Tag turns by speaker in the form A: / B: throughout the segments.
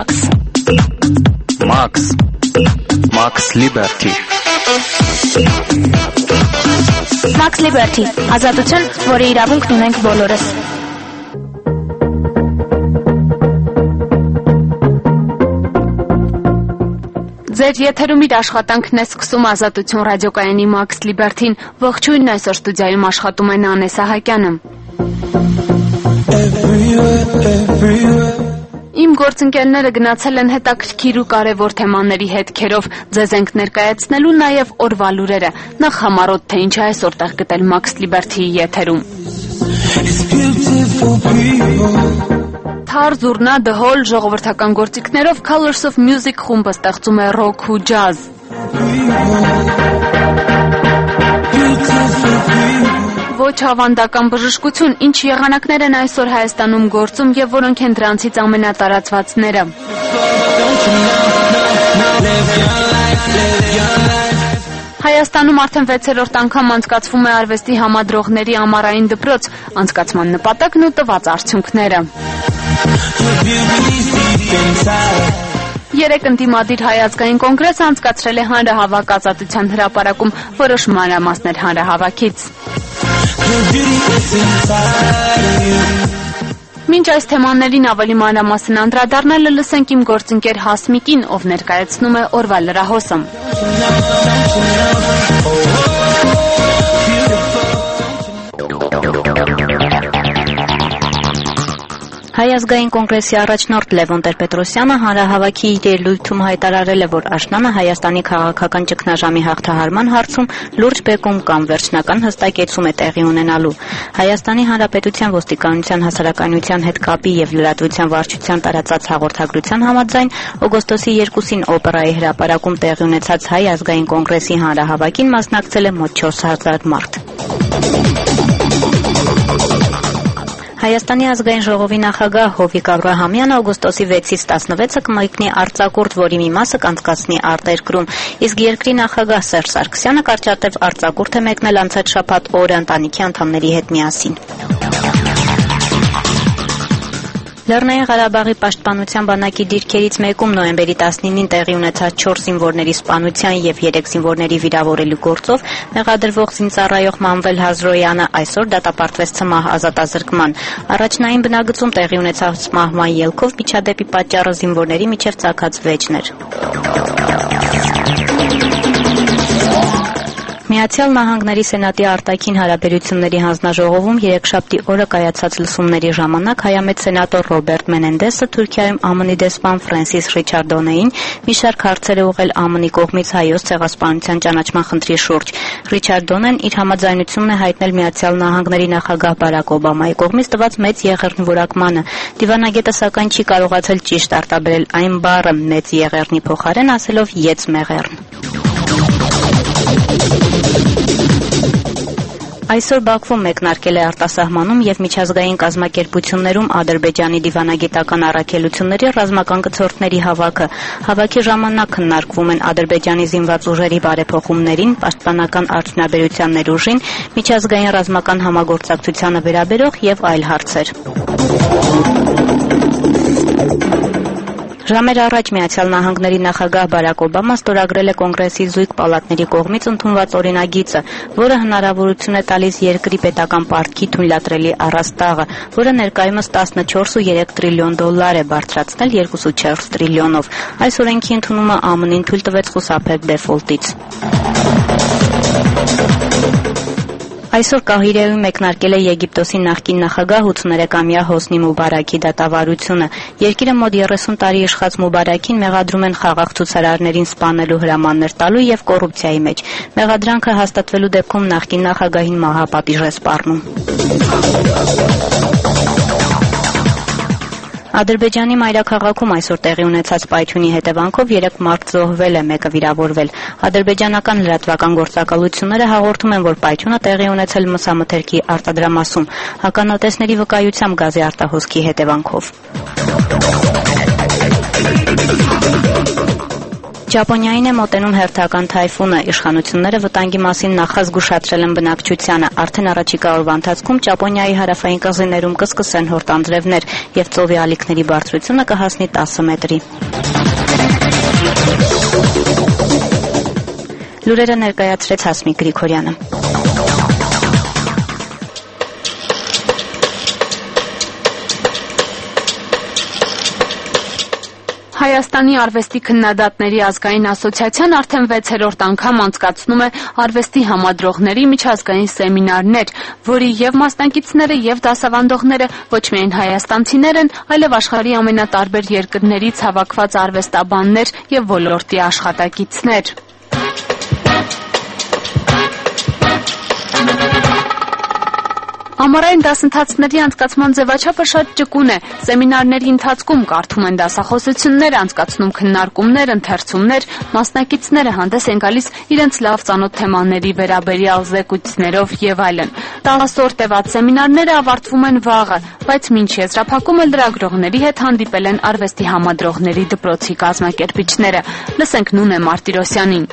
A: Max Liberty Max Liberty ազատություն, որի իրավունքն ունենք բոլորս։ Ձեր եթերում իր աշխատանքն է սկսում Ազատություն ռադիոկայանի Max Liberty-ն, ողջույն, այսօր ստուդիայում աշխատում է Նանե Սահակյանը։ Իմ գործընկերները գնացել են հետաքրքիր ու կարևոր թեմաների հետքերով, ձեզ ենք ներկայացնելու նաև օրվա լուրերը, նախ համառոտ թե ինչ է այսօր տեղ գտել Max Liberty-ի եթերում։ Թար, զուռնա, դհոլ, ժողովրդական գործիքներով Colors of Music խումբը ստեղծում է ռոք ու ջազ։ Ոչ ավանդական բժշկություն, ինչ եղանակներ են այսօր Հայաստանում գործում և որոնք են դրանցից ամենատարածվածները։ Հայաստանում արդեն 6-րդ անգամ անցկացվում է արվեստի համադրողների ամառային դպրոց, անցկացման նպատակն ու տված արդյունքները։ Երեկ ընդդիմադիր Հայ ազգային կոնգրեսը անցկացրել է հանրահավաք Ազատության հրապարակում, որոշ մանրամասներ հանրահավաքից։ Մինչ այս թեմաներին ավելի մանրամասն անդրադառնալը լսենք իմ գործընկեր Հասմիկին, ով ներկայացնում է օրվա լրահոսը։ Հայ ազգային կոնգրեսի առաջնորդ Լևոն Տեր-Պետրոսյանը հանրահավաքի իր ելույթում հայտարարել է, որ աշնանը Հայաստանի քաղաքական ճգնաժամի հաղթահարման հարցում լուրջ բեկում կամ վերջնական հստակեցում է տեղի ունենալու։ Հայաստանի Հանրապետության ոստիկանության հասարակայնության հետ կապի և լրատվության վարչության տարածած հաղորդագրության համաձայն օգոստոսի 2-ին օպերայի հրապարակում տեղի ունեցած Հայ ազգային կոնգրեսի հանրահավաքին մասնակցել է մոտ 4000 մարդ։ Հայաստանի ազգային ժողովի նախագահ Հովիկ Աբրահամյանը օգոստոսի 6-ից 16-ը կմեկնի արձակուրդ, որի մի մասը կանցկացնի արտերկրում, իսկ երկրի նախագահ Սերժ Սարգսյանը կարճատև արձակուրդ է մեկնել անցած շաբաթ օրը ընտանիքի անդամների հետ միասին։ Լեռնային Ղարաբաղի պաշտպանության բանակի դիրքերից մեկում նոյեմբերի 19-ին տեղի ունեցած 4 զինվորների սպանության և 3 զինվորների վիրավորելու գործով մեղադրվող զինծառայող Մանվել Հազրոյանը այսօր դատապարտվեց ցմահ ազատազրկման։ Առաջնային բնագծում տեղի ունեցած մահվան ելքով միջադեպի պատճառը զինվորների միջև ծագած վեճն էր։ Միացյալ Նահանգների Սենատի արտաքին հարաբերությունների հանձնաժողովում երեքշաբթի օրը կայացած լսումների ժամանակ հայամետ սենատոր Ռոբերտ Մենենդեսը Թուրքիայում ԱՄՆ-ի դեսպան Ֆրենսիս Ռիչարդոնեին մի շարք հարցեր է ուղղել ԱՄՆ-ի կողմից Հայոց ցեղասպանության ճանաչման խնդրի շուրջ։ Ռիչարդոնեն իր համաձայնությունն է հայտնել Միացյալ Նահանգների նախագահ Բարակ Օբամայի կողմից տված մեծ եղեռնի որակմանը։ Դիվանագետը սակայն չի կարողացել ճիշտ արտաբերել այն բառը մեծ եղեռնի փոխարեն, ասելով «Եծ մեղեռն»։ Այսօր Բաքվում մեկնարկել է արտասահմանում և միջազգային կազմակերպություններում Ադրբեջանի դիվանագիտական առաքելությունների ռազմական կցորդների հավաքը։ Հավաքի ժամանակ քննարկվում են Ադրբեջանի զինված ուժերի բարեփոխումներին, պաշտպանական արդյունաբերության ներուժին, միջազգային ռազմական համագործակցությանը վերաբերող և այլ հարցեր։ Ժամեր առաջ Միացյալ Նահանգների նախագահ Բարակ Օբաման ստորագրել է կոնգրեսի զույգ պալատների կողմից ընդունված օրինագիծը, որը հնարավորություն է տալիս երկրի պետական պարտքի թույլատրելի առաստաղը, որը ներկայումս 14.3 տրիլիոն դոլար է, բարձրացնել 2.4 տրիլիոնով։ Այս օրենքի ընդունումը ԱՄՆ-ին թույլ տվեց խուսափել դեֆոլտից։ Այսօր Կահիրեում մեկնարկել է Եգիպտոսի նախկին նախագահ 83-ամյա Հոսնի Մուբարաքի դատավարությունը։ Երկիրը մոտ 30 տարի իշխած Մուբարաքին մեղադրում են խաղաղ ցուցարարներին սպանելու հրամաններ տալու և կոռուպցիայի մեջ։ Մեղադրանքը հաստատվելու դեպքում նախկին նախագահին մահապատիժ է սպառնում։ Ադրբեջանի մայրաքաղաքում այսօր տեղի ունեցած պայթյունի հետևանքով 3 մարդ զոհվել է, մեկը վիրավորվել։ Ադրբեջանական լրատվական գործակալությունները հաղորդում են, որ պայթյունը տեղի ունեցել մսամթերքի արտադրամասում, հականատեսների վկայությամբ գազի արտահոսքի հետևանքով։ Ճապոնիային է մոտենում հերթական թայֆունը։ Իշխանությունները վտանգի մասին նախազգուշացրել են բնակչությանը։ Արդեն առաջիկա օրվա ընթացքում Ճապոնիայի հարավային կղզիներում կսկսեն հորտանձրևներ և ծովի ալիքների բարձրությունը կհասնի 10 մետրի։ Լուրերը ներկայացրեց Հասմիկ Գրիգորյանը։
B: Հայաստանի արվեստի քննադատների ազգային ասոցիացիան արդեն 6-րդ անգամ անցկացնում է արվեստի համադրողների միջազգային սեմինարներ, որի և մասնակիցները և դասավանդողները ոչ միայն հայաստանցիներ են, այլև աշխարհի ամենատարբեր երկրներից հավաքված արվեստաբաններ և ոլորտի աշխատակիցներ։ Ամառային դասընթացների անցկացման ձևաչափը շատ ճկուն է։ Սեմինարների ընթացքում կարդում են դասախոսություններ, անցկացնում քննարկումներ, ընթերցումներ, մասնակիցները հանդես են գալիս իրենց լավ ծանոթ թեմաների վերաբերյալ զեկույցներով եւ այլն։ 10 օր տևած սեմինարները ավարտվում են վաղը, բայց մինչ եզրափակումը լրագրողների հետ հանդիպել են արվեստի համադրողների դպրոցի կազմակերպիչները։ Լսենք Նունե Մարտիրոսյանին։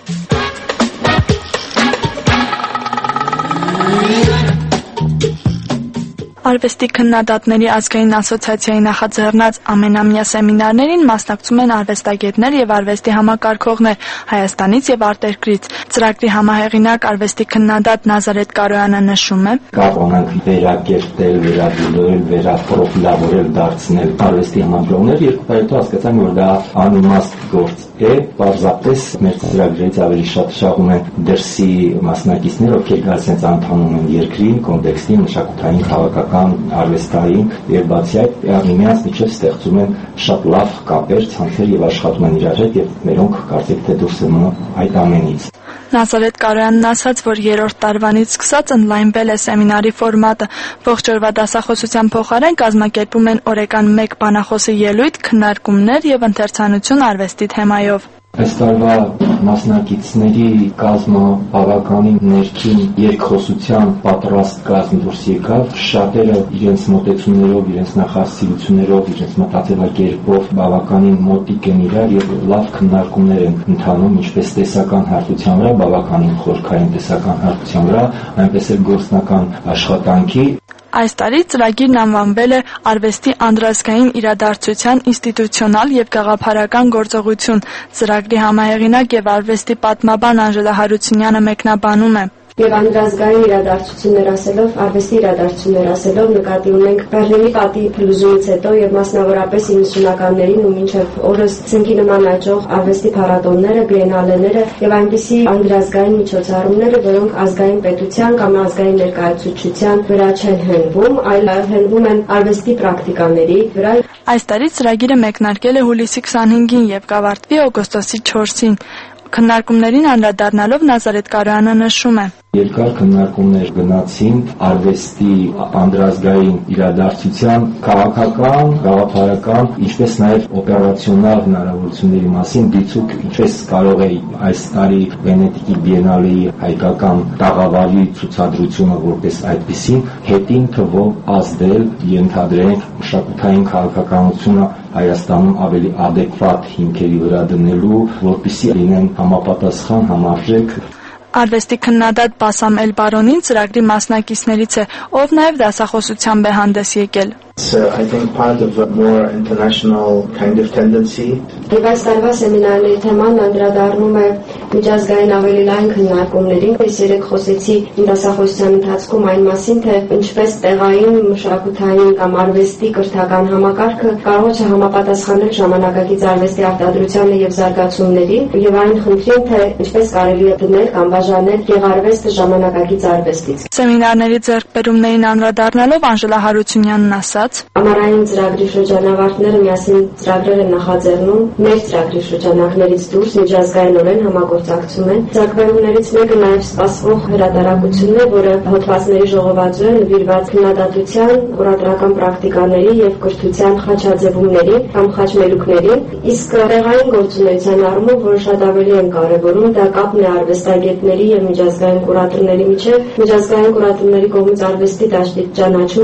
C: Արվեստի քննադատների ազգային ասոցիացիայի նախաձեռնած ամենամյա սեմինարներին մասնակցում են արվեստագետներ եւ արվեստի համակարգողներ Հայաստանից եւ արտերկրից։ Ծրագրի համահեղինակ արվեստի քննադատ Նազարեթ Կարոյանը նշում է.
D: Կարող ենք վերակերտել, վերադիլոյել, վերապրոֆիլավորել, դարձնել արվեստի համադրողներ, երբ հետո հասկացանք, որ դա անիմաստ գործ է, պարզապես մեր ծրագրից ավելի շատ շահում են դրսի մասնակիցներ, ովքեր գալիս անդամում են երկրին, կոնտեքստին, մշակութային, քաղաքական, արվեստային եւ բացի այդ միմյանց միջև ստեղծում են շատ լավ կապեր, ցանցեր եւ աշխատում են իրար հետ եւ մերոնք կարծեք թե դուրս են այդ ամենից։
C: Նազարեթ Կարոյանն ասաց, որ 3-րդ տարվանից սկսած ընդլայնվել է սեմինարի ֆորմատը։ Ողջ օրվա դասախոսության փոխարեն կազմակերպում են օրական 1 բանախոսի ելույթ, քննարկումներ եւ ընթերցանություն արվեստի թեմայով։
D: Այս տարվա մասնակիցների կազմը բավականին ներքին երկխոսության պատրաստ կազմ դուրս եկավ, շատերը իրենց մոտեցումներով, իրենց նախասիրություններով, իրենց մտածելակերպով բավականին մոտիկ են իրար եւ լավ քննարկումներ են ընթանում, ինչպես տեսական հարթության վրա, բավականին խորքային տեսական հարթության վրա, այնպես էլ գործնական աշխատանքի։
C: Այս տարի ծրագիրն անվանվել է Արվեստի անդրազգային իրադարձության ինստիտուցիոնալ եւ գաղափարական գործողություն։ Ծրագրի համահեղինակ եւ արվեստի պատմաբան Անժելա Հարությունյանը մեկնաբանում է.
E: Եվ անդրազգային իրադարձություններ ասելով, արվեստի իրադարձություններ ասելով նկատի ունենք Բեռլինի պատի փլուզումից հետո եւ մասնավորապես 90-ականներին ու մինչեւ օրս ցնկի նման աճող արվեստի փառատոները, բիենալեները եւ այնպիսի անդրազգային միջոցառումները, որոնք ազգային պետության կամ ազգային ներկայացուցչության վրա չեն հենվում, այլ հենվում են արվեստի պրակտիկաների վրա։
C: Այս տարի ծրագիրը մեկնարկել է հուլիսի 25-ին եւ կավարտվի օգոստոսի 4-ին։ Քննարկումներին անդրադառնալով Նազարեթ Կարոյանը նշում է.
D: Երկար քննարկումներ գնացին արվեստի անդրազգային իրադարձության քաղաքական, գաղափարական, ինչպես նաև օպերացիոնալ հնարավորությունների մասին դիցուք ինչպես կարող է այս տարի Վենետիկի բիենալեի հայկական տաղավարի ցուցադրությունը որպես այդպիսին հետին թվով ազդել, ենթադրենք մշակութային քաղաքականությունը Հայաստանում ավելի adekvat հիմքերի վրա դնելու, որպեսզի լինեն համապատասխան, համարժեք։
C: Արվեստի քննադատ Բասամ Էլ-Բարոնին ծրագրի մասնակիցներից է, ով նաև դասախոսությամբ է հանդես եկել։
F: I think part of a more international kind of tendency.
E: Եվ այս տարվա սեմինարների թեման անդրադառնում է միջազգային ավելի լայն քննարկումներին։ Ես երեք խոսեցի դասախոսության ընթացքում այն մասին, թե ինչպես տեղային մշակութային կամ արվեստի կրթական համակարգը կարող է համապատասխանել ժամանակակից արվեստի արտադրությանը եւ զարգացումներին, եւ այն խնդրին, թե ինչպես կարելի է դնել կամ բաժանել գեղարվեստը ժամանակակից արվեստից։
C: Սեմինարների ձեռքբերումներին անդրադառնալով Անժելա Հարությունյանն ասաց.
E: Ամառային ծրագրի շրջանավարտները միասին ծրագրեր են նախաձեռնում մեր ծրագրի շրջանակներից դուրս միջազգայինորեն համագործակցում են։ Ծրագրերից մեկը նաև սպասվող հրատարակությունն է, որը հոդվածների ժողովածու է նվիրված քննադատության, կուրատորական պրակտիկաների եւ կրթության խաչաձևումների կամ խաչմերուկներին, իսկ տեղային գործունեության առումով, որը շատ ավելի են կարևորում, դա կապն է արվեստագետների եւ միջազգային կուրատորների միջեւ, միջազգային կուրատորների կողմից արվեստի դաշտի ճանաչումը։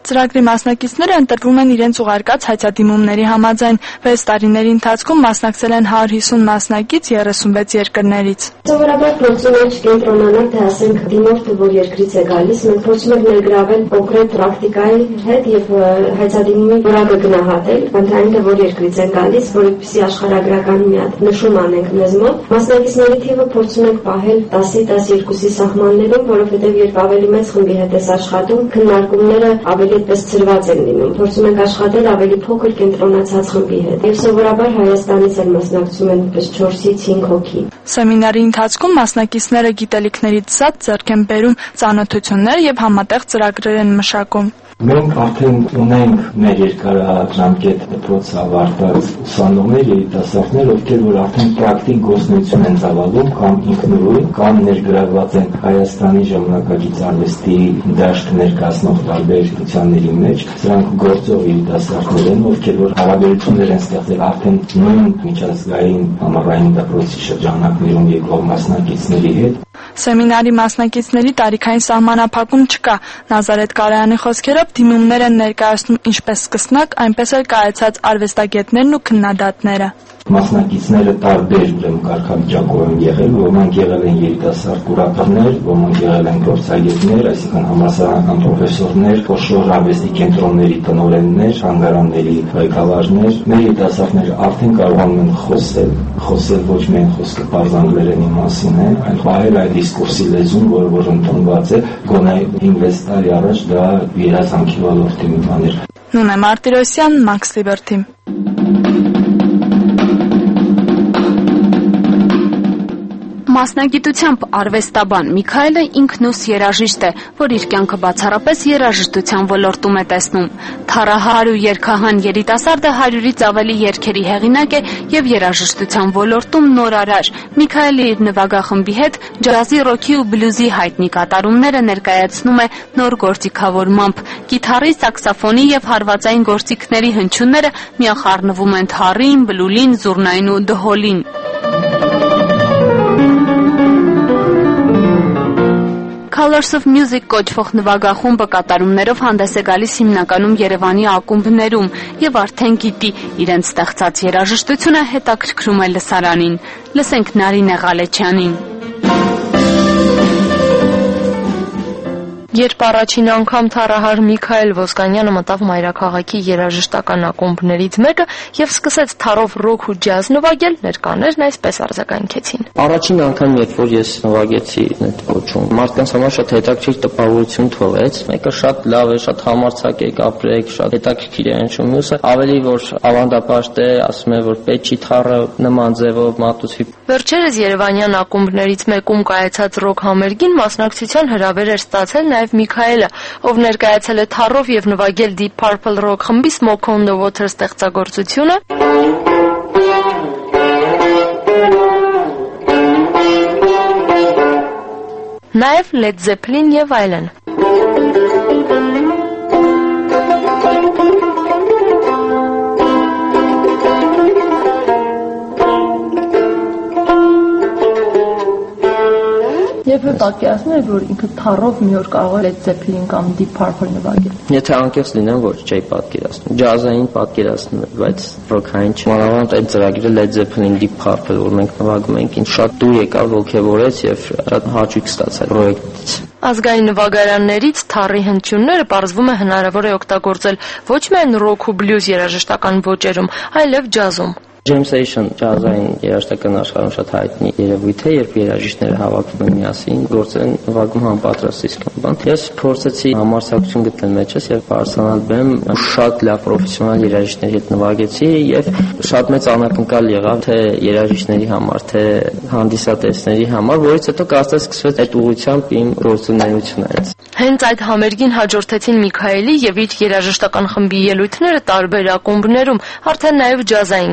C: Ծրագրի մասնակիցները ընտրվում են իրենց ուղարկած հայցադիմումների համաձայն։ 6 տարիների ընթացքում մասնակցել են 150 մասնակից 36 երկրներից։
E: Սովորաբար փորձում ենք կենտրոնանալ, թե ասենք դիմորդը որ երկրից է գալիս, մենք փորձում ենք ներգրավել կոնկրետ պրակտիկայի հետ եւ հայցադիմումի որակը գնահատել, ընդհանրեն թե որ երկրից են գալիս, որպեսզի աշխարհագրական մի հատ նշում անենք մեզ մոտ։ Մասնակիցների թիվը փորձում ենք պահել 10-12-ի սահմաններում, որովհետեւ երբ ավելի մեծ խմբի հետ ես աշխատում, քննարկումները ավելի այդպես ծրված են լինում։ Փորձում ենք աշխատել ավելի փոքր կենտրոնացած խմբի հետ։ Եվ սովորաբար Հայաստանից էլ մասնակցում են պես 4-ից 5 հոգի։
C: Սեմինարի ընթացքում մասնակիցները գիտելիքներից զատ ձեռք են բերում ծանոթություններ եւ համատեղ ծրագրեր են մշակում։
D: Մենք արդեն ունենք մեր երկարաժամկետ դպրոց ավարտած ուսանողներ, երիտասարդներ, ովքեր որ արդեն պրակտիկ գործունեություն են ծավալում կամ ինքնուրույն, կամ ներգրավված են Հայաստանի ժամանակակից արվեստի դաշտ ներկայացնող տարբեր ինստիտուցիաների մեջ։ Սրանք գործող երիտասարդներ են, ովքեր որ հարաբերություններ են ստեղծել արդեն նույն միջազգային համառային դպրոցի շրջանակներում եկող մասնակիցների հետ։
C: Սեմինարի մասնակիցների տարիքային սահմանափակում չկա։ Նազարեթ Կարայանի խոսքերով դիմումներ են ներկայացնում ինչպես սկսնակ, այնպես էլ կայացած արվեստագետներն ու քննադատները։
D: Մասնակիցները տարբեր կարգավիճակով են եղել, ոմանք եղել են երիտասարդ կուրատորներ, ոմանք եղել են գործագետներ, այսինքն համալսարանական պրոֆեսորներ, խոշոր արվեստի կենտրոնների տնօրեններ, թանգարանների ղեկավարներ։ Մեր երիտասարդները արդեն կարողանում են խոսել ոչ միայն խոսքը պարզ անգլերենի մասին է, այլ պահել այդ դիսկուրսի լեզուն, որ ընդունված է, գոնե 5-6 տարի առաջ դա երազանքի ոլորտի մի բան էր։
C: Նունե Մարտիրոսյան, Max Liberty։
B: Մասնագիտությամբ արվեստաբան Միքայելը ինքնուս երաժիշտ է, որ իր կյանքը բացառապես երաժշտության ոլորտում է տեսնում։ Թառահար ու երգահան երիտասարդը 100-ից ավելի երգերի հեղինակ է եւ երաժշտության ոլորտում նորարար։ Միքայելը իր նվագախմբի հետ ջազի, ռոքի ու բլյուզի հայտնի կատարումները ներկայացնում է նոր գործիքավորմամբ։ Կիթառի, սաքսոֆոնի եւ հարվածային գործիքների հնչյունները միախառնվում են թառին, բլուլին, զուռնային ու դհոլին։ Colors of Music կոչվող նվագախումբը կատարումներով հանդես է գալիս հիմնականում Երևանի ակումբներում եւ արդեն գիտի իրենց ստեղծած երաժշտությունը հետաքրքրում է լսարանին։ Լսենք Նարինե Ղալեչյանին։
G: Երբ առաջին անգամ թառահար Միքայել Ոսկանյանը մտավ մայրաքաղաքի երաժշտական ակումբներից մեկը եւ սկսեց թառով ռոք ու ջազ նվագել, ներկաներն այսպես արձագանքեցին։
H: Առաջին անգամ երբ որ ես նվագեցի այդ ոճում, մարդկանց համար շատ հետաքրքիր տպավորություն թողեց։ Մեկը շատ լավ է, շատ համարձակ եք ապրեք, շատ հետաքրքիր է հնչում, մյուսը ավելի որ ավանդապաշտ է, ասում է որ պետք չի թառը նման ձևով մատուցվի։
G: Վերջերս Երևանյան ակումբներից մեկում կայացած ռոք համերգին մասնակցության հրավեր էր ստացել նաև Միքայելը, ով ներկայացել է թառով եւ նվագել Deep Purple ռոք խմբի Smoke on the Water ստեղծագործությունը։ Նաև Led Zeppelin եւ այլն։ Եվ պատկերացնում եք, որ ինքը թառով մի օր կարող է Led Zeppelin կամ Deep Purple նվագել։
H: Եթե անկեղծ լինեմ, որ չէի պատկերացնում։ Ջազային պատկերացնում, բայց ռոքային չէ։ Մանավանդ այդ ծրագիրը Led Zeppelin Deep Purple, որ մենք նվագում ենք, ինձ շատ դուր եկավ, ոգևորեց եւ շատ հաճույք ստացա պրոյեկտից։
G: Ազգային նվագարաններից թառի հնչյունները պարզվում է հնարավոր է օգտագործել ոչ միայն ռոք ու բլյուզ երաժշտական ոճերում, այլև ջազում։
H: Jam session ջազային երաժշտական աշխարհում շատ հայտնի երևույթ է, երբ երաժիշտները հավաքվում են միասին, գործել են նվագում համապատրաստ իսկական բան։ Ես փորձեցի համարձակություն գտնել մեջս եւ պարսանալ բեմ շատ լավ պրոֆեսիոնալ երաժիշտների հետ նվագեցի եւ շատ մեծ անակնկալ եղավ թե երաժիշտների համար, թե հանդիսատեսների համար, որից հետո կարծես սկսվեց այդ ուղղությամբ իմ գործունեությունը։
G: Հենց այդ համերգին հաջորդեցին Միքայելի եւ իր երաժշտական խմբի ելույթները տարբեր ակումբներում, արդեն նաեւ ջազային կատարում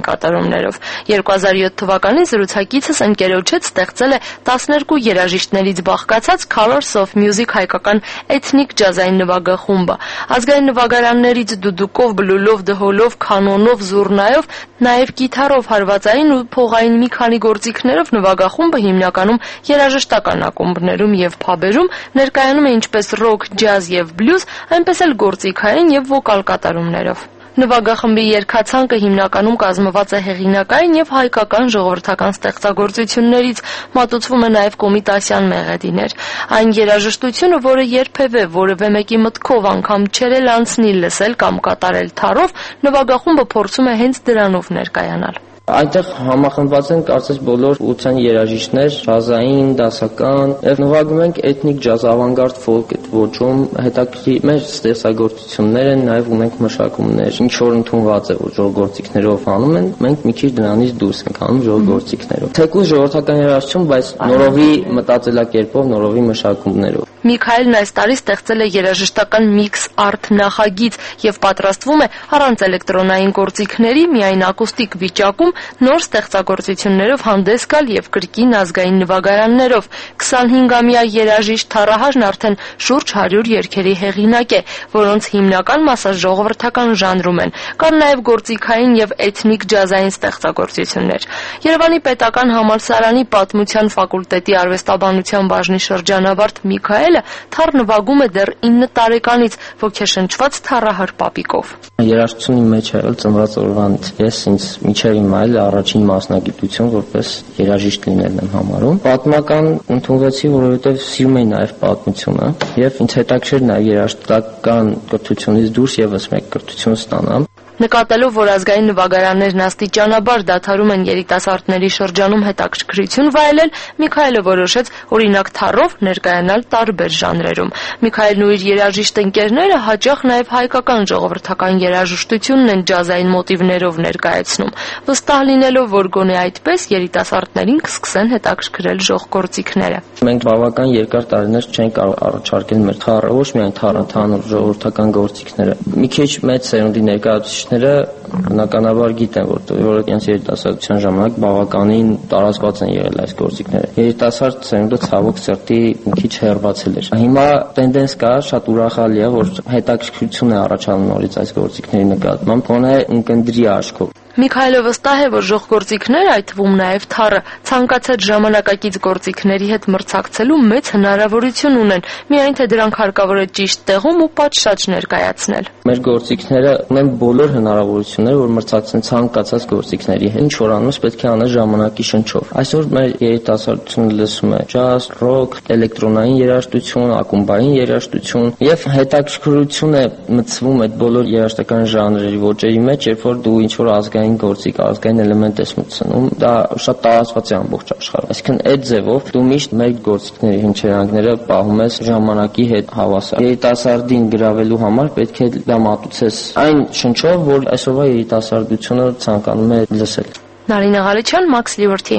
G: կատարումներով։ 2007 թվականին զրուցակիցս ընկերոջից ստեղծել է 12 երաժիշտներից բաղկացած Colors of Music հայկական էթնիկ ջազային նվագախումբը։ Ազգային նվագարաններից դուդուկով, բլուլով, դհոլով, կանոնով, զուռնայով, նաև կիթառով, հարվածային ու փողային մի քանի գործիքներով նվագախումբը հիմնականում երաժշտական ակումբներում և փաբերում ներկայանում է ինչպես ռոք, ջազ և բլյուզ, այնպես էլ գործիքային և վոկալ կատարումներով։ Նվագախմբի երգացանկը հիմնականում կազմված է հեղինակային և հայկական ժողովրդական ստեղծագործություններից, մատուցվում է նաև կոմիտասյան մեղեդիներ։ Այն երաժշտությունը, որը երբևէ որևէ մեկի մտքով անգամ չէր էլ անցնի լսել կամ կատարել թառով, նվագախումբը փորձում է հենց դրանով ներկայանալ։
H: Այնտեղ համախմբված են կարծես բոլոր ութան երաժիշտներ, ջազային, դասական, եւ նվագում ենք էթնիկ ջազ, ավանգարդ ֆոլք այդ ոճում, հետաքրքիր մեր ստեղծագործություններ են, նաեւ ունենք մշակումներ, ինչ որ ընդունված է, որ ժողովրդիկներով անում են, մենք մի քիչ դրանից դուրս ենք անում ժողովրդիկներով։ Թեկուզ ժողովրդական երաժշտություն, բայց նորովի մտածելակերպով, նորովի մշակումներով։
G: Միքայելն այս տարի ստեղծել է երաժշտական միքս արտ նախագիծ եւ պատրաստվում է առանց էլեկտրոնային գործիքների, միայն ակուստիկ վիճակում նոր ստեղծագործություններով հանդես գալ եւ կրկին ազգային նվագարաններով։ 25-ամյա երաժիշտ Թառահաժն արդեն շուրջ 100 երգերի հեղինակ է, որոնց հիմնական մասը ժողովրդական ժանրում են։ Կան նաեւ գործիքային եւ էթնիկ ջազային ստեղծագործություններ։ Երևանի պետական համալսարանի պատմության ֆակուլտետի արվեստաբանության բաժնի շրջանավարտ Միքայելը թառ նվագում է դեռ 9 տարեկանից, ոգեշնչված թառահար պապիկով։
H: Երաժշտությունի մեջ եղել ծնված օրվանից ես ինձ միջև իմ այլ առաջին մասնագիտություն որպես երաժիշտ լինելն եմ համարում։ Պատմական ընդունվեցի, որովհետև սիրում էի նաև պատմությունը եւ ինձ հետաքրքիր նաև երաժշտական կրթությունից դուրս եւս մեկ կրթություն ստանամ։
G: Նկատելով, որ ազգային նվագարաններն աստիճանաբար դադարում են երիտասարդների շրջանում հետաքրքրություն վայելել, Միքայելը որոշեց օրինակ թառով ներկայանալ տարբեր ժանրերում։ Միքայելն ու իր երաժիշտ ընկերները հաճախ նաև հայկական ժողովրդական երաժշտությունն են ջազային մոտիվներով ներկայացնում, վստահ լինելով, որ գոնե այդպես երիտասարդներին կսկսեն հետաքրքրել ժողգործիքները։
H: Մենք բավական երկար տարիներ չենք կարող առաջարկել մեր թառը, ոչ միայն թառը, ընդհանուր ժողովրդական գործիքները։ Մի քիչ մեծ սերունդի ներկայացուցիչները բնականաբար գիտեն, որ իրենց երիտասարդության ժամանակ բավականին տարածված են եղել այս գործիքները։ Երիտասարդ սերունդը ցավոք սրտի մի քիչ հեռացել էր։ Հիմա տենդենս կա, շատ ուրախալի է, որ հետաքրքրություն է առաջանում նորից այս գործիքների նկատմամբ, գոնե ունկնդրի աչքով։
G: Միքայելը վստահ է, որ ժողգործիքները, այդ թվում նաև թառը, ցանկացած ժամանակակից գործիքների հետ մրցակցելու մեծ հնարավորություն ունեն, միայն թե դրանք հարկավոր է ճիշտ տեղում ու պատշաճ ներկայացնել։
H: Մեր գործիքները ունեն բոլոր հնարավորությունները, որ մրցակցեն ցանկացած գործիքների հետ։ Ինչ որ անես պետք է անես ժամանակի շնչով։ Այսօր մեր երիտասարդությունը լսում է ջազ, ռոք, էլեկտրոնային երաժշտություն, ակումբային երաժշտություն եւ հետաքրքրություն է մտցվում այդ բոլոր երաժշտական ժանրերի ոճերի մեջ, երբ որ դու ինչ որ ազգային գործիք, ազգային էլեմենտ ես մտցնում, դա շատ տարածված է ամբողջ աշխարհում։ Այսինքն այդ ձևով դու միշտ մեր գործիքների հնչերանգները պահում ես ժամանակի հետ հավասար։ Երիտասարդին գրավելու համար պետք է դա մատուցես այն շնչով, որ այսօրվա երիտասարդությունը ցանկանում է լսել։
G: Նարինե Ղալիչյան, Max Liberty։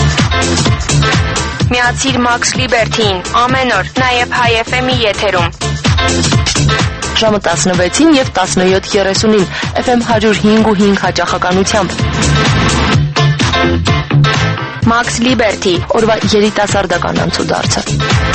I: Միացիր Max Liberty-ին ամեն օր, նաև Հայ FM-ի եթերում։
G: Ժամը 16-ին եւ 17:30-ին FM 105.5 հաճախականությամբ։
I: Max Liberty,
G: օրվա երիտասարդական անցուդարձը։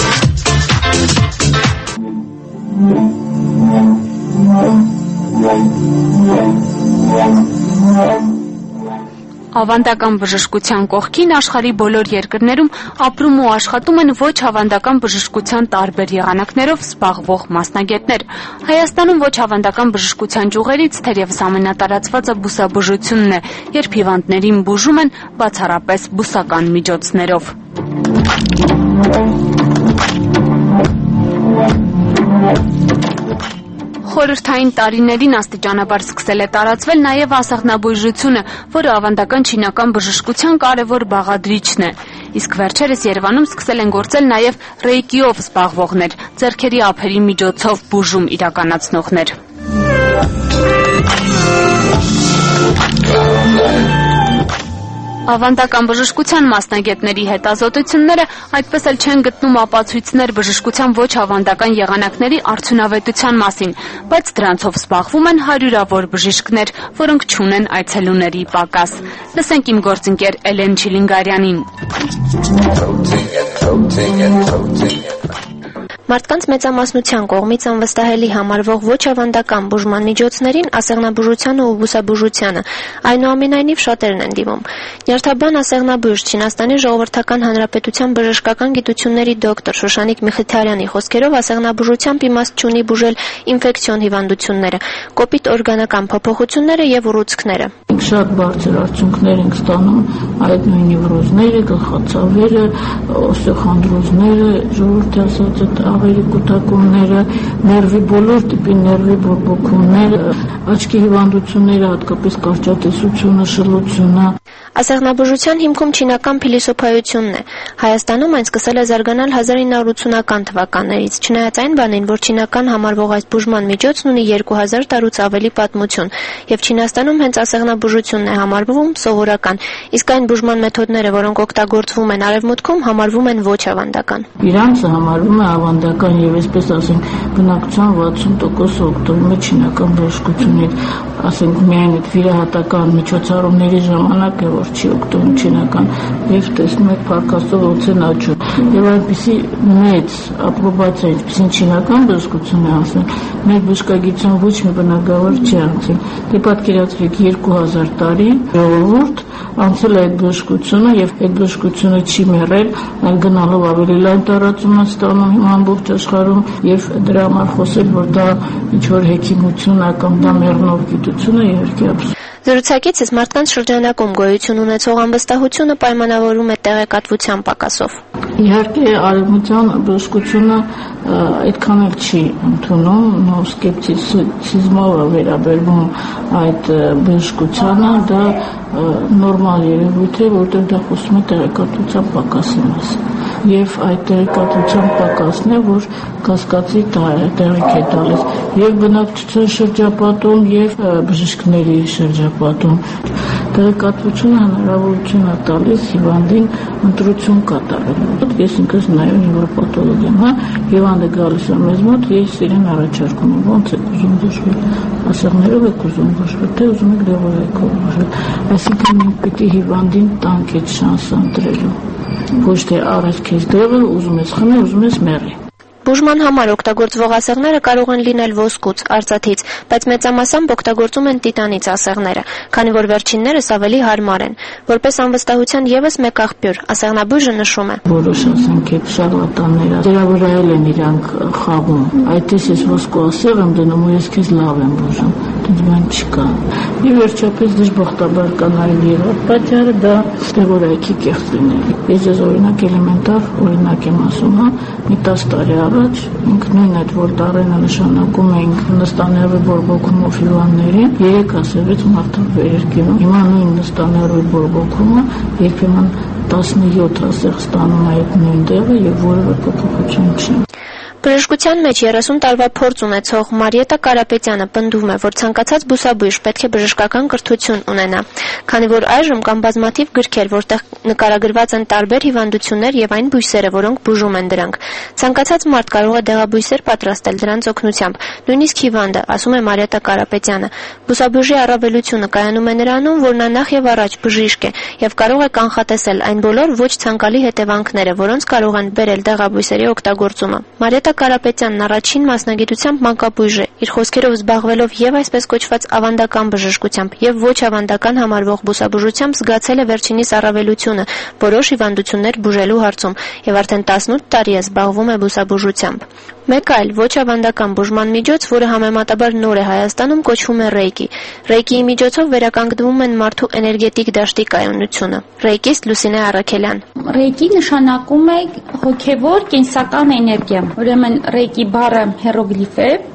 B: Ավանդական բժշկության կողքին աշխարհի բոլոր երկրներում ապրում ու աշխատում են ոչ ավանդական բժշկության տարբեր եղանակներով զբաղվող մասնագետներ։ Հայաստանում ոչ ավանդական բժշկության ճյուղերից թերևս ամենատարածվածը բուսաբուժությունն է, երբ հիվանդներին բուժում են բացառապես բուսական միջոցներով։ Խորհրդային տարիներին աստիճանաբար սկսել է տարածվել նաև ասեղնաբույժությունը, որը ավանդական չինական բժշկության կարևոր բաղադրիչն է։ Իսկ վերջերս Երևանում սկսել են գործել նաև ռեյկիով զբաղվողներ, ձեռքերի ափերի միջոցով բուժում իրականացնողներ։ Ավանդական բժշկության մասնագետների հետազոտությունները այդպես էլ չեն գտնում ապացույցներ բժշկության ոչ ավանդական եղանակների արդյունավետության մասին, բայց դրանցով զբաղվում են հարյուրավոր բժիշկներ, որոնք չունեն այցելուների պակաս։ Լսենք իմ գործընկեր Էլեն Չիլինգարյանին։
J: Մարդկանց մեծամասնության կողմից անվստահելի համարվող ոչ ավանդական բուժման միջոցներին ասեղնաբուժությանը ու բուսաբուժությանը այնուամենայնիվ շատերն են դիմում։ Նյարդաբան ասեղնաբույժ Չինաստանի Ժողովրդական Հանրապետության բժշկական գիտությունների դոկտոր Շուշանիկ Միխիթարյանի խոսքերով ասեղնաբուժությամբ իմաստ չունի բուժել ինֆեկցիոն հիվանդությունները, կոպիտ օրգանական փոփոխությունները եւ ուռուցքները։
K: Շատ բարձր արդյունքներ ենք ստանում այդ նույն նևրոզները, գլխացավերը, օստեոխոնդրոզները, ժողովրդի ասած աղերի կուտակումները, ներվի բոլոր տիպի ներվի բորբոքումները, աչքի հիվանդությունները, հատկապես կարճատեսությունը, շլությունը։
J: Ասեղնաբուժության հիմքում չինական փիլիսոփայությունն է։ Հայաստանում այն սկսել է զարգանալ 1980-ական թվականներից, չնայած այն բանին, որ չինական համարվող այս բուժման միջոցն ունի 2000 տարուց ավելի պատմություն, եւ Չինաստանում հենց ասեղնաբուժությունն է համարվում սովորական, իսկ այն բուժման մեթոդները, որոնք օգտագործվում են Արևմուտքում, համարվում են ոչ ավանդական։
K: Իրանցը համարվում է ավանդական եւ այսպես ասենք բնակչության 60% օգտվում է չինական բժշկությունից, ասենք միայն այդ վիրահատական միջոցառումների ժամանակ է, որ չի օգտվում չինական եւ տեսնում եք պարկասով ոցեն աճում եւ այնպեսի մեծ ապրոբացիա, ինչպեսին չինական բժշկություն է ասել, մեր բժշկագիտության ոչ մի բնակավար չի անցել։ Դե պատկերացրեք 2000 տարի ժողովուրդ անցել է այդ բժշկությունը եւ այդ բժշկությունը չի մեռել, այլ գնալով ավելի լայն տարածում է ստանում ամբողջ աշխարհում եւ դրա համար խոսել, որ դա ինչ որ հեքիմություն է կամ դա մեռնող գիտություն է, իհարկե абսուրդ։
J: Զրուցակիցս մարդկանց շրջանակում գոյություն ունեցող անվստահությունը պայմանավորում է տեղեկատվության պակասով։
K: Իհարկե արևմտյան բժշկությունը այդքան էլ չի ընդունում, նո սկեպտիցիզմով է վերաբերվում այդ բժշկությանը, դա նորմալ երևույթ է, որտեղ դա խոսում է տեղեկատվության պակասի մասին։ Եվ այդ տեղեկատվության պակասն է, որ կասկածի տեղիք է տալիս եւ բնակչության շրջապատում եւ բժիշկների շրջապատում։ Տեղեկատվությունը հնարավորություն է տալիս հիվանդին ընտրություն կատարել։ Ես ինքս նայում նևրոպաթոլոգ եմ, հիվանդը գալիս է մեզ մոտ, ես իրեն առաջարկում եմ, ոնց եք ուզում բուժվել, ասեղներով եք ուզում բուժվել, թե ուզում եք դեղորայքով բուժվել։ Այսինքն մենք պիտի հիվանդին տանք այդ շանսը ընտրելու։ Ոչ թե առաջ քեզ դեղը, ուզում ես խմել, ուզում ես մեռի։
J: Բուժման համար օգտագործվող ասեղները կարող են լինել ոսկուց, արծաթից, բայց մեծամասամբ օգտագործում են տիտանից ասեղները, քանի որ վերջիններս ավելի հարմար են։ Որպես անվստահության եւս մեկ աղբյուր, ասեղնաբույժը նշում է.
K: Որոշ ասենք այդ շարլատանները դրա վրա են իրանք խաղում։ Այդպես ես ոսկու ասեղ եմ դնում ու ես քեզ լավ եմ բուժում։ Դից բան չկա։ Եվ վերջապես դժբախտաբար կանայել երրորդ պատճառը դա դեղորայքի կեղծ լինելը։ Ես օրինակ էլեմենտար օրինակ եմ ասում, մի 10 տարի առաջ նույն այդ որ տարենը նշանակում էինք նստաներվի բորբոքումով հիվանդներին, 3 ասեղից մարդը վերերկինում։ Հիմա նույն նստաներվի բորբոքումը երբեմն 17 ասեղ ստանում է այդ նույն տեղը եւ որևէ փոփոխություն չի։
J: Բժշկության մեջ 30 տարվա փորձ ունեցող Մարիետա Կարապետյանը պնդում է, որ ցանկացած բուսաբույժ պետք է բժշկական կրթություն ունենա, քանի որ այժմ կան բազմաթիվ գրքեր, որտեղ նկարագրված են տարբեր հիվանդություններ եւ այն բույսերը, որոնք բուժում են դրանք։ Ցանկացած մարդ կարող է դեղաբույսեր պատրաստել դրանց օգնությամբ, նույնիսկ հիվանդը, ասում է Մարիետա Կարապետյանը։ Բուսաբույժի առավելությունը կայանում է նրանում, որ նա նախ եւ առաջ բժիշկ է եւ կարող է կանխատեսել այն բոլոր ոչ ցանկալի հետևանքները, որոնց կարող են բերել դեղաբույսերի օգտագործումը։ Մարիետա Կարապետյանն առաջին մասնագիտությամբ մանկաբույժ է, իր խոսքերով զբաղվելով եւ այսպես կոչված ավանդական բժշկությամբ եւ ոչ ավանդական համարվող բուսաբուժությամբ զգացել է վերջինիս առավելությունը որոշ հիվանդություններ բուժելու հարցում եւ արդեն 18 տարի է զբաղվում է բուսաբուժությամբ։ Մեկ այլ ոչ ավանդական բուժման միջոց, որը համեմատաբար նոր է Հայաստանում, կոչվում է ռեյկի։ Ռեյկիի միջոցով վերականգնվում են մարդու էներգետիկ դաշտի կայունությունը։ Ռեյկիստ Լուսինե Առաքելյան։
L: Ռեյկի նշանակում է հոգևոր կենսական էներգիա։ Ուրեմն ռեյկի բառը հիերոգլիֆ է,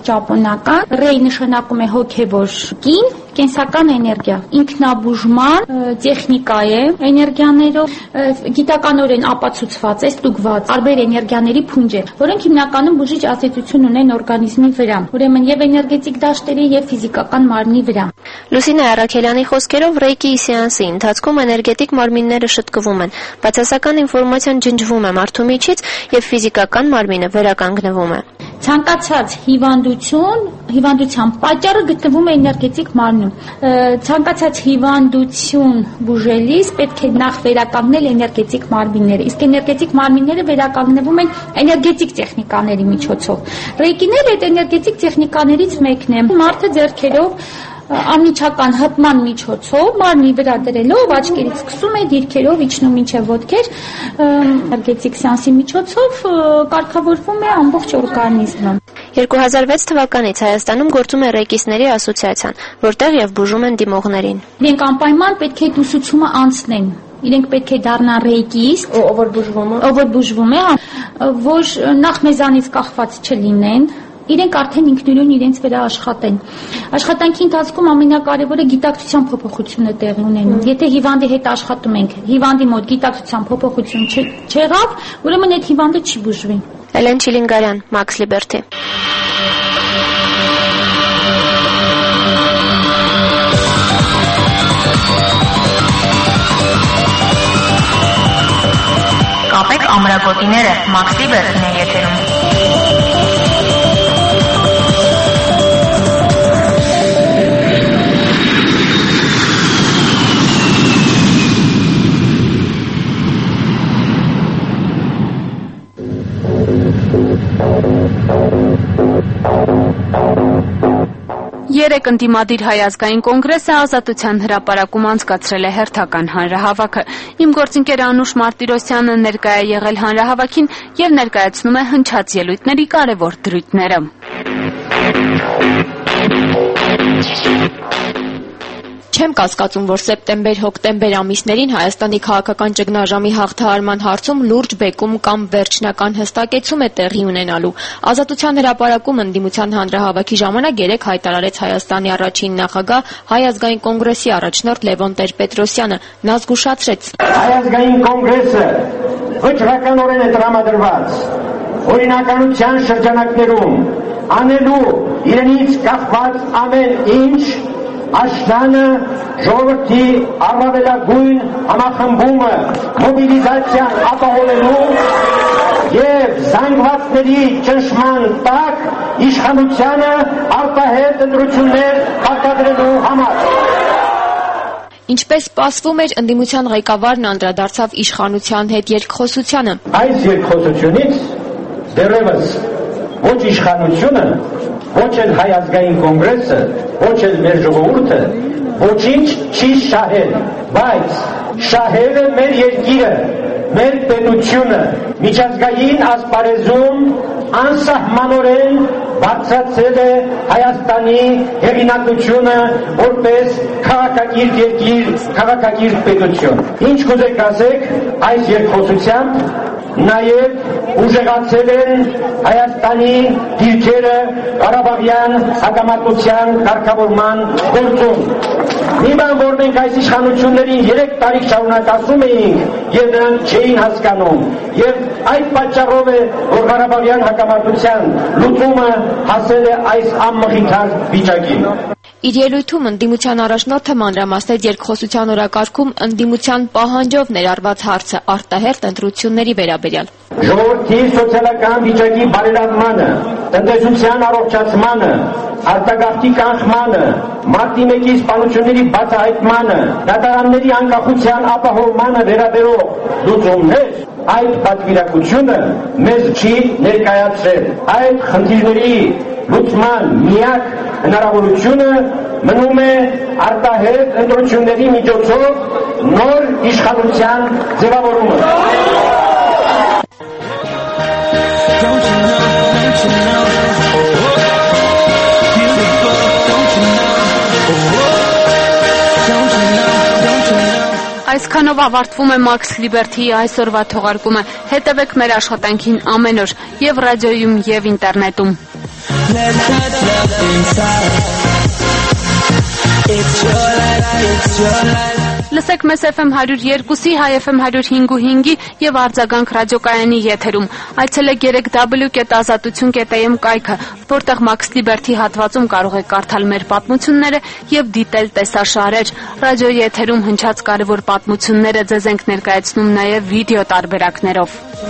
L: ճապոնական, ռեյ նշանակում է հոգևոր կին, կենսական էներգիա, ինքնաբուժման տեխնիկա է էներգիաներով, գիտականորեն ապացուցված է, ստուգված տարբեր էներգիաների փունջ է, որոնք հիմնականում բուժիչ ազդեցություն ունեն օրգանիզմի վրա, ուրեմն եւ էներգետիկ դաշտերի եւ ֆիզիկական մարմնի վրա։
J: Լուսինե Արաքելյանի խոսքերով ռեյկի սեանսի ընթացքում էներգետիկ մարմինները շտկվում են, բացասական ինֆորմացիան ջնջվում է մարդու միջից եւ ֆիզիկական մարմինը վերականգնվում է։
L: Ցանկացած հիվանդության պատճառը գտնվում է էներգետիկ մարմնում։ Ցանկացած հիվանդություն բուժելիս պետք է նախ վերականգնել էներգետիկ մարմինները, իսկ էներգետիկ մարմինները վերականգնվում են էներգետիկ տեխնիկաների միջոցով։ Ռեյկիները այդ էներգետիկ տեխնիկաներից մեկն է։ Մարդը ձեռքերով անմիջական հպման միջոցով մարմնի վրա դրելով աչքերից սկսում է դիրքերով իջնում մինչև ոտքեր, էներգետիկ սեանսի միջոցով կարգավորվում է ամբողջ օրգանիզմը։
J: 2006 թվականից Հայաստանում գործում է ռեյկիստների ասոցիացիան, որտեղ եւ բուժում են դիմողներին։
L: Իրենք անպայման պետք է ուսուցումը անցնեն։ Իրենք պետք է դառնան ռեյկիստ, ով որ բուժվում է, որ նախ մեզանից կախված չլինեն, իրենք արդեն ինքնուրույն իրենց վրա աշխատեն։ Աշխատանքի ընթացքում ամենակարևորը գիտակցության փոփոխությունը տեղի ունենում։ Եթե հիվանդի հետ աշխատում ենք, հիվանդի մոտ գիտակցության փոփոխություն չեղավ, ուրեմն այդ հիվանդը չի բուժվի։
J: Էլեն Չիլինգարյան, Max Liberty։
I: Կապեք ամրագոտիները, Max Liberty-ն է եթերում։
B: Երեկ ընդդիմադիր Հայ ազգային կոնգրեսը Ազատության հրապարակում անցկացրել է հերթական հանրահավաքը։ Իմ գործընկեր Անուշ Մարտիրոսյանը ներկայ է եղել հանրահավաքին եւ ներկայացնում է հնչած ելույթների կարևոր դրույթները։
M: Չեմ կասկածում, որ սեպտեմբեր-հոկտեմբեր ամիսներին Հայաստանի քաղաքական ճգնաժամի հաղթահարման հարցում լուրջ բեկում կամ վերջնական հստակեցում է տեղի ունենալու։ Ազատության հրապարակում ընդդիմության հանրահավաքի ժամանակ երեկ հայտարարեց Հայաստանի առաջին նախագահ Հայ ազգային կոնգրեսի առաջնորդ Լևոն Տեր-Պետրոսյանը։ Նա զգուշացրեց.
N: Հայ ազգային կոնգրեսը վճռականորեն է տրամադրված օրինականության շրջանակներում անելու իրենից կախված ամեն ինչ Աշնանը ժողովրդի առավելագույն համախմբումը մոբիլիզացիան ապահովելու եւ զանգվածների ճնշման տակ իշխանությանը արտահերթ ընտրություններ պարտադրելու համար։
M: Ինչպես սպասվում էր, ընդդիմության ղեկավարն անդրադարձավ իշխանության հետ երկխոսությանը։
N: Այս երկխոսությունից դեռևս ոչ իշխանությունը, ոչ էլ Հայ ազգային կոնգրեսը, ոչ էլ մեր ժողովուրդը ոչինչ չի շահել, բայց շահել է մեր երկիրը, մեր պետությունը, միջազգային ասպարեզում անսահմանորեն բարձրացել է Հայաստանի հեղինակությունը որպես քաղաքակիրթ երկիր, քաղաքակիրթ պետություն։ Ինչ կուզեք ասեք, այս երկխոսությամբ նաև ուժեղացել են Հայաստանի դիրքերը Ղարաբաղյան հակամարտության կարգավորման գործում։ Մի բան, որ մենք այս իշխանություններին 3 տարի շարունակ ասում էինք եւ նրանք չէին հասկանում, եւ այդ պատճառով է, որ Ղարաբաղյան հակամարտության լուծումը հասել է այս անմխիթար վիճակին։
M: Իր ելույթում ընդդիմության առաջնորդը մանրամասնեց երկխոսության օրակարգում ընդդիմության պահանջով ներառված հարցը արտահերթ ընտրությունների վերաբերյալ։
N: Ժողովրդի սոցիալական վիճակի բարելավմանը, տնտեսության առողջացմանը, արտագաղթի կանխմանը, մարտի 1-ի սպանությունների բացահայտմանը, դատարանների անկախության ապահովմանը վերաբերող լուծումներ, այդ պատվիրակությունը մեզ չի ներկայացրել։ Այդ խնդիրների լուծման միակ հնարավորությունը մնում է արտահերթ ընտրությունների միջոցով նոր իշխանության ձևավորումը։
B: Այսքանով ավարտվում է Max Liberty-ի այսօրվա թողարկումը։ Հետևեք մեր աշխատանքին ամեն օր եւ ռադիոյում եւ ինտերնետում։
O: Let's touch love inside. It's your life, it's your life.
B: Լսեք մեզ FM 102-ի, Հայ FM 105.5-ի եւ արձագանք ռադիոկայանի եթերում։ Այցելեք 3w.azatutun.am կայքը, որտեղ Max Liberty հատվածում կարող եք կարդալ մեր պատմությունները եւ դիտել տեսաշարեր։ Ռադիոյի եթերում հնչած կարևոր պատմությունները ձեզ ենք ներկայացնում նաեւ վիդեո տարբերակներով։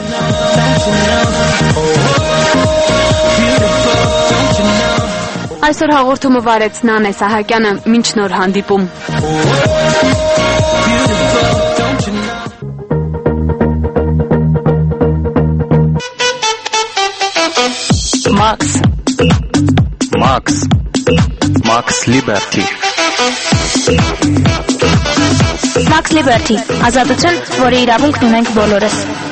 B: Այսօր հաղորդումը վարեց Նանե Սահակյանը, մինչ նոր հանդիպում։
P: Max Liberty.
J: Max Liberty, ազատություն, որի իրավունքն ունենք բոլորս։